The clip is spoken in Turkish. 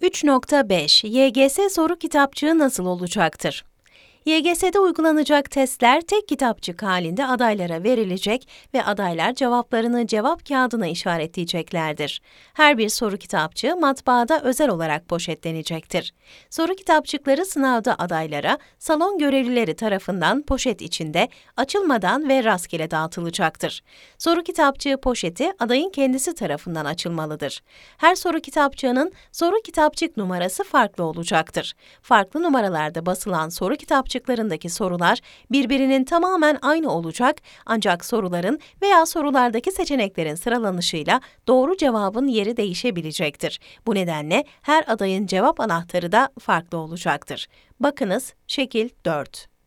3.5 YGS soru kitapçığı nasıl olacaktır? YGS'de uygulanacak testler tek kitapçık halinde adaylara verilecek ve adaylar cevaplarını cevap kağıdına işaretleyeceklerdir. Her bir soru kitapçığı matbaada özel olarak poşetlenecektir. Soru kitapçıkları sınavda adaylara salon görevlileri tarafından poşet içinde açılmadan ve rastgele dağıtılacaktır. Soru kitapçığı poşeti adayın kendisi tarafından açılmalıdır. Her soru kitapçığının soru kitapçık numarası farklı olacaktır. Farklı numaralarda basılan soru kitapçıklarındaki sorular birbirinin tamamen aynı olacak ancak soruların veya sorulardaki seçeneklerin sıralanışıyla doğru cevabın yeri değişebilecektir. Bu nedenle her adayın cevap anahtarı da farklı olacaktır. Bakınız şekil 4.